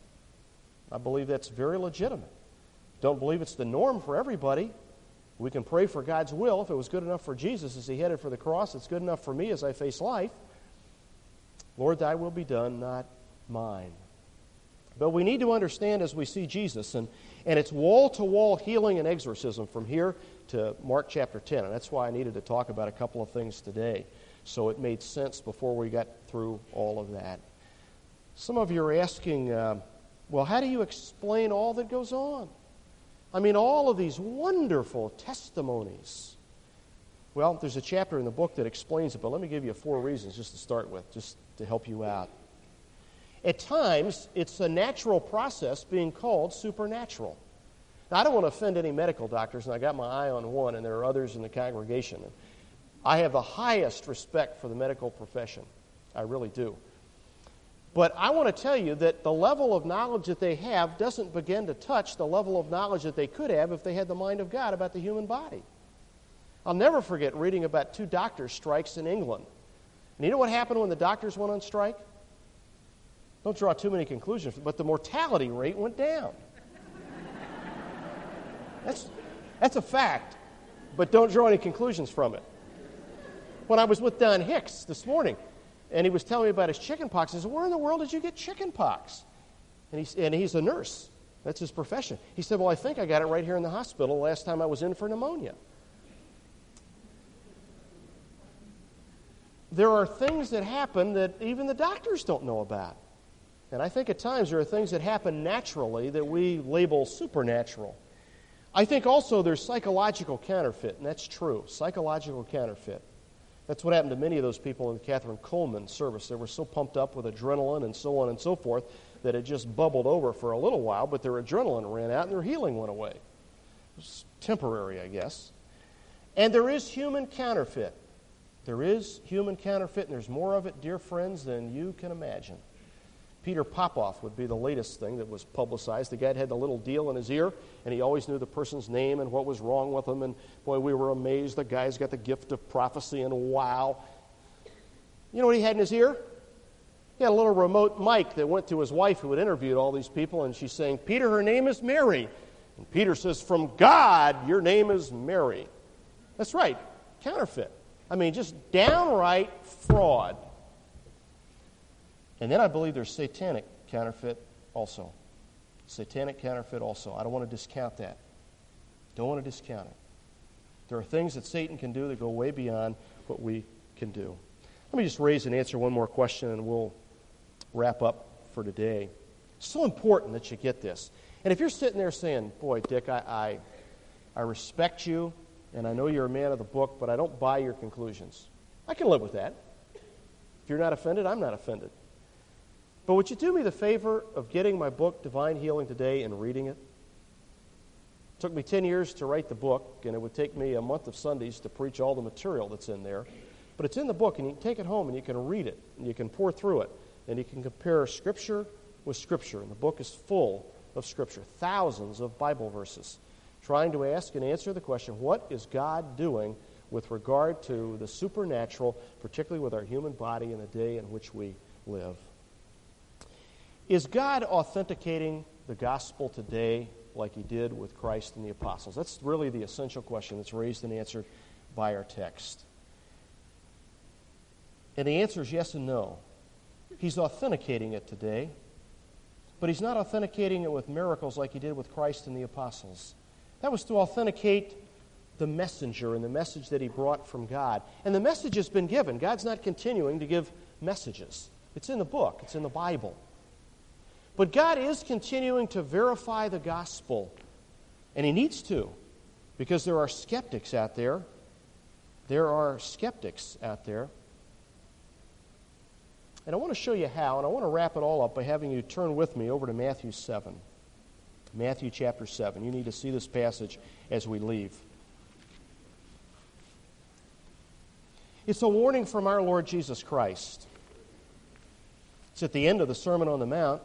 I believe that's very legitimate. Don't believe it's the norm for everybody. We can pray for God's will. If it was good enough for Jesus as He headed for the cross, it's good enough for me as I face life. Lord, Thy will be done, not mine. But we need to understand as we see Jesus, and, and it's wall-to-wall healing and exorcism from here to Mark chapter ten. And that's why I needed to talk about a couple of things today, so it made sense before we got through all of that. Some of you are asking, uh, well, how do you explain all that goes on? I mean, all of these wonderful testimonies. Well, there's a chapter in the book that explains it, but let me give you four reasons just to start with, just to help you out. At times, it's a natural process being called supernatural. Now, I don't want to offend any medical doctors, and I got my eye on one, and there are others in the congregation. I have the highest respect for the medical profession. I really do. But I want to tell you that the level of knowledge that they have doesn't begin to touch the level of knowledge that they could have if they had the mind of God about the human body. I'll never forget reading about two doctors' strikes in England. And you know what happened when the doctors went on strike? Don't draw too many conclusions, but the mortality rate went down. That's, that's a fact, but don't draw any conclusions from it. When I was with Don Hicks this morning, and he was telling me about his chicken pox, I said, where in the world did you get chicken pox? And, he, and he's a nurse. That's his profession. He said, well, I think I got it right here in the hospital last time I was in for pneumonia. There are things that happen that even the doctors don't know about. And I think at times there are things that happen naturally that we label supernatural. I think also there's psychological counterfeit, and that's true, psychological counterfeit. That's what happened to many of those people in the Catherine Coleman service. They were so pumped up with adrenaline and so on and so forth that it just bubbled over for a little while, but their adrenaline ran out and their healing went away. It was temporary, I guess. And there is human counterfeit. There is human counterfeit, and there's more of it, dear friends, than you can imagine. Peter Popoff would be the latest thing that was publicized. The guy had the little deal in his ear, and he always knew the person's name and what was wrong with them. And boy, we were amazed. The guy's got the gift of prophecy, and wow. You know what he had in his ear? He had a little remote mic that went to his wife who had interviewed all these people, and she's saying, Peter, her name is Mary. And Peter says, from God, your name is Mary. That's right, counterfeit. I mean, just downright fraud. And then I believe there's satanic counterfeit also. Satanic counterfeit also. I don't want to discount that. Don't want to discount it. There are things that Satan can do that go way beyond what we can do. Let me just raise and answer one more question and we'll wrap up for today. It's so important that you get this. And if you're sitting there saying, boy, Dick, I, I, I respect you and I know you're a man of the book, but I don't buy your conclusions. I can live with that. If you're not offended, I'm not offended. But would you do me the favor of getting my book, Divine Healing Today, and reading it? It took me ten years to write the book, and it would take me a month of Sundays to preach all the material that's in there. But it's in the book, and you can take it home, and you can read it, and you can pour through it, and you can compare Scripture with Scripture. And the book is full of Scripture, thousands of Bible verses, trying to ask and answer the question, what is God doing with regard to the supernatural, particularly with our human body in the day in which we live? Is God authenticating the gospel today like he did with Christ and the apostles? That's really the essential question that's raised and answered by our text. And the answer is yes and no. He's authenticating it today, but he's not authenticating it with miracles like he did with Christ and the apostles. That was to authenticate the messenger and the message that he brought from God. And the message has been given. God's not continuing to give messages. It's in the book. It's in the Bible. But God is continuing to verify the gospel, and he needs to, because there are skeptics out there. There are skeptics out there. And I want to show you how, and I want to wrap it all up by having you turn with me over to Matthew seven. Matthew chapter seven. You need to see this passage as we leave. It's a warning from our Lord Jesus Christ. It's at the end of the Sermon on the Mount.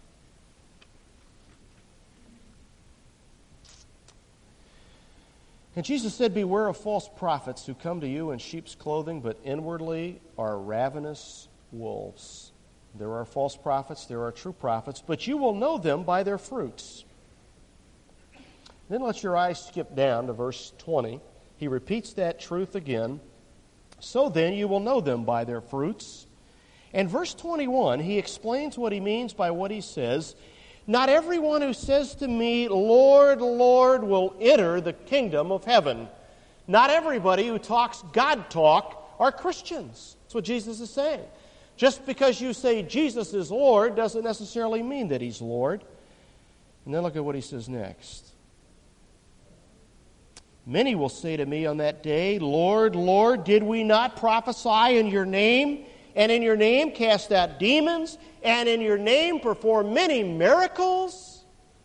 And Jesus said, beware of false prophets who come to you in sheep's clothing, but inwardly are ravenous wolves. There are false prophets, there are true prophets, but you will know them by their fruits. Then let your eyes skip down to verse twenty. He repeats that truth again. So then you will know them by their fruits. And verse twenty-one, he explains what he means by what he says. Not everyone who says to me, Lord, Lord, will enter the kingdom of heaven. Not everybody who talks God talk are Christians. That's what Jesus is saying. Just because you say Jesus is Lord doesn't necessarily mean that he's Lord. And then look at what he says next. Many will say to me on that day, Lord, Lord, did we not prophesy in your name? And in your name cast out demons, and in your name perform many miracles?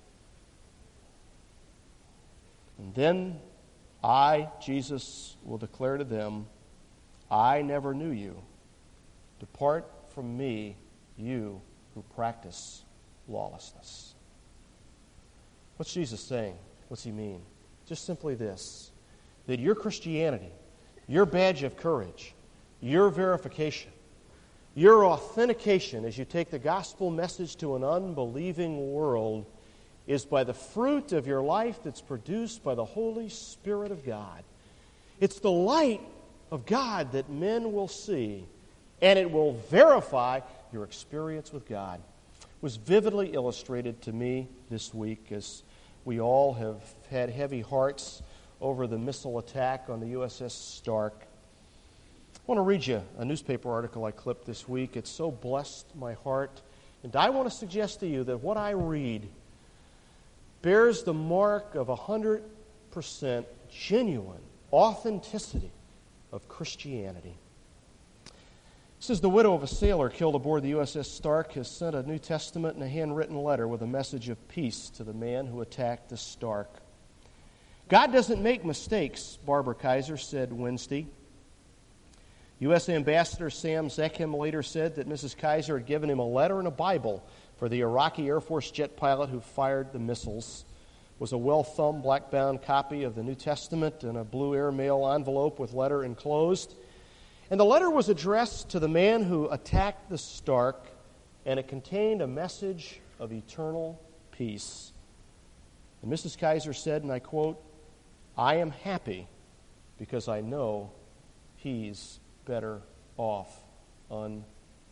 And then I, Jesus, will declare to them, I never knew you. Depart from me, you who practice lawlessness. What's Jesus saying? What's he mean? Just simply this, that your Christianity, your badge of courage, your verification, your authentication as you take the gospel message to an unbelieving world is by the fruit of your life that's produced by the Holy Spirit of God. It's the light of God that men will see, and it will verify your experience with God. It was vividly illustrated to me this week as we all have had heavy hearts over the missile attack on the U S S Stark. I want to read you a newspaper article I clipped this week. It so blessed my heart. And I want to suggest to you that what I read bears the mark of one hundred percent genuine authenticity of Christianity. It says the widow of a sailor killed aboard the U S S Stark has sent a New Testament and a handwritten letter with a message of peace to the man who attacked the Stark. God doesn't make mistakes, Barbara Kaiser said Wednesday. U S Ambassador Sam Zekhem later said that Missus Kaiser had given him a letter and a Bible for the Iraqi Air Force jet pilot who fired the missiles. It was a well-thumbed, black-bound copy of the New Testament in a blue airmail envelope with letter enclosed. And the letter was addressed to the man who attacked the Stark, and it contained a message of eternal peace. And Missus Kaiser said, and I quote, I am happy because I know he's better off, unquote.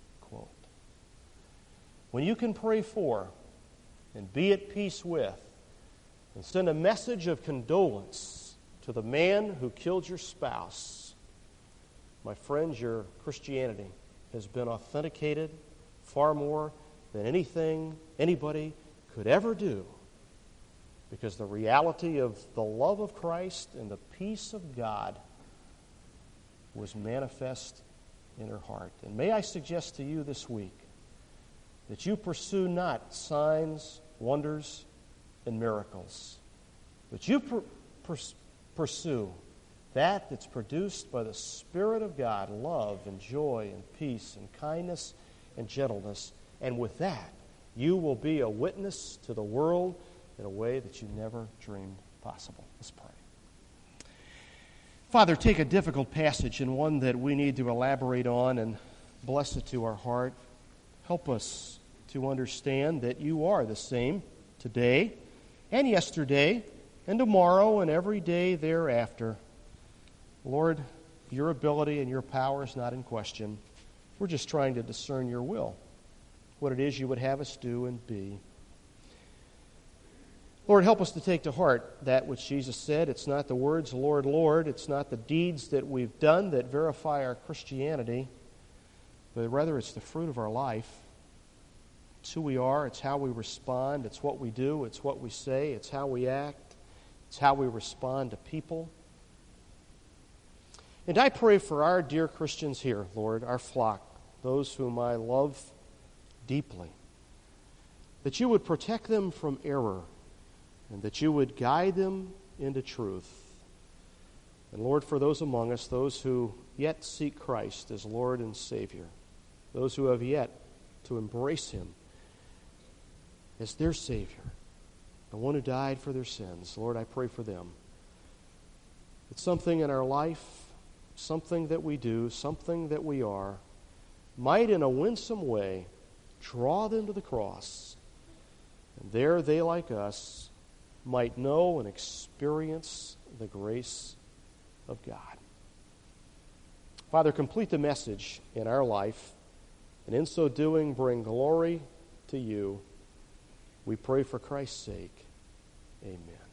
When you can pray for and be at peace with and send a message of condolence to the man who killed your spouse, my friends, your Christianity has been authenticated far more than anything anybody could ever do, because the reality of the love of Christ and the peace of God was manifest in her heart. And may I suggest to you this week that you pursue not signs, wonders, and miracles, but you per- pers- pursue that that's produced by the Spirit of God, love and joy and peace and kindness and gentleness. And with that, you will be a witness to the world in a way that you never dreamed possible. Let's pray. Father, take a difficult passage and one that we need to elaborate on and bless it to our heart. Help us to understand that you are the same today and yesterday and tomorrow and every day thereafter. Lord, your ability and your power is not in question. We're just trying to discern your will, what it is you would have us do and be. Lord, help us to take to heart that which Jesus said. It's not the words, Lord, Lord. It's not the deeds that we've done that verify our Christianity, but rather it's the fruit of our life. It's who we are. It's how we respond. It's what we do. It's what we say. It's how we act. It's how we respond to people. And I pray for our dear Christians here, Lord, our flock, those whom I love deeply, that you would protect them from error and that you would guide them into truth. And Lord, for those among us, those who yet seek Christ as Lord and Savior, those who have yet to embrace him as their Savior, the one who died for their sins, Lord, I pray for them. It's something in our life, something that we do, something that we are, might in a winsome way draw them to the cross. And there they, like us, might know and experience the grace of God. Father, complete the message in our life, and in so doing, bring glory to you. We pray for Christ's sake. Amen.